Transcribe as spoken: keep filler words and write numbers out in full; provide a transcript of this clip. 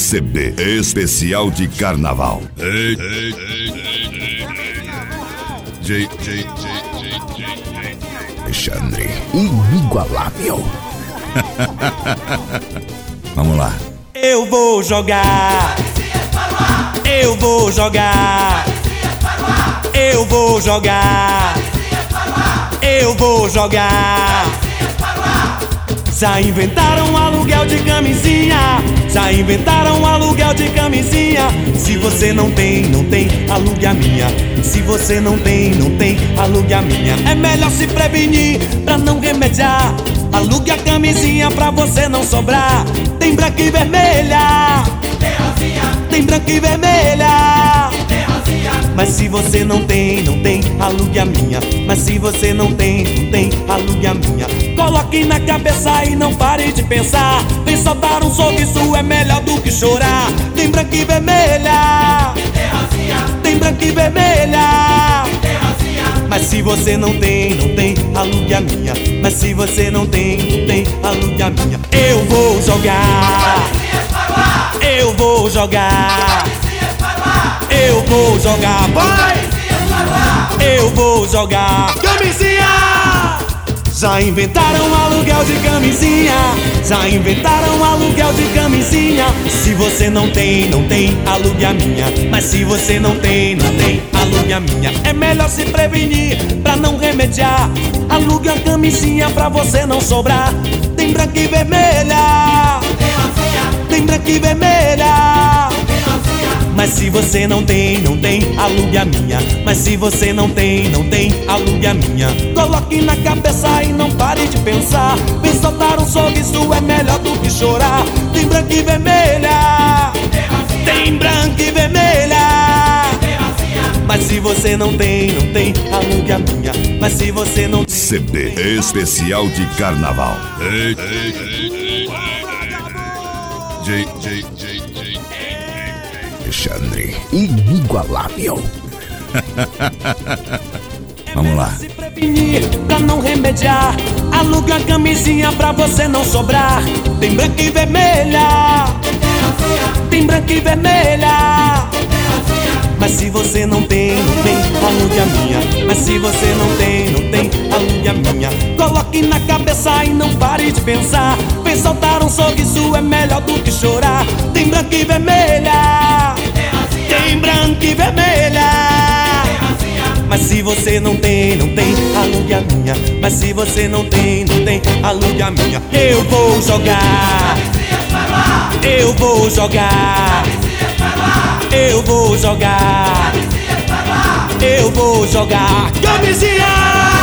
C B especial de carnaval. Ei, ei, ei, ei, ei, J, J, J, J, Alexandre, inigualável. Vamos lá. Eu vou jogar, eu vou jogar, eu vou jogar, eu vou jogar. Já inventaram aluguel de camisinha, já inventaram aluguel de camisinha. Se você não tem, não tem, alugue a minha. Se você não tem, não tem, alugue a minha. É melhor se prevenir pra não remediar. Alugue a camisinha pra você não sobrar. Tem branca e vermelha, tem rosinha, tem branca e vermelha, tem rosinha. Mas se você não tem, não tem, alugue a minha. Mas se você não tem, não tem, alugue a minha. Coloque na cabeça e não pare de pensar. Vem soltar um sorriso, é melhor do que chorar. Tem branca e vermelha, tem rosinha, tem branca e vermelha, tem rosinha. Mas se você não tem, não tem, alugue a minha. Mas se você não tem, não tem, alugue a minha. Eu vou jogar, eu vou jogar, eu vou jogar, vai! Eu vou jogar camisinha! Já inventaram aluguel de camisinha, já inventaram aluguel de camisinha. Se você não tem, não tem, alugue a minha. Mas se você não tem, não tem, alugue a minha. É melhor se prevenir pra não remediar. Alugue a camisinha pra você não sobrar. Tem branca e vermelha, tem branca e vermelha. Mas se você não tem, não tem, alugue a minha. Mas se você não tem, não tem, alugue a minha. Coloque na cabeça e não pare de pensar. Vem soltar um sorriso, é melhor do que chorar. Tem branca e vermelha, tem branca e vermelha. Mas se você não tem, não tem, alugue a minha. Mas se você não tem, C B especial de carnaval. Ei, ei, ei, ei, J, J, J, J, Alexandre, inigualável. Vamos lá. Se prevenir pra não remediar. Alugue a camisinha pra você não sobrar. Tem branca e vermelha, tem branca e vermelha. Mas se você não tem, não tem, alugue a minha. Mas se você não tem, não tem, alugue a minha. Coloque na cabeça e não pare de pensar. Vem soltar um sorriso, é melhor do que chorar. Tem branca e vermelha, tem branca e vermelha. Mas se você não tem, não tem, alugue a minha. Mas se você não tem, não tem, alugue a minha. Eu vou jogar, eu vou jogar, eu vou jogar, eu vou jogar camisinha!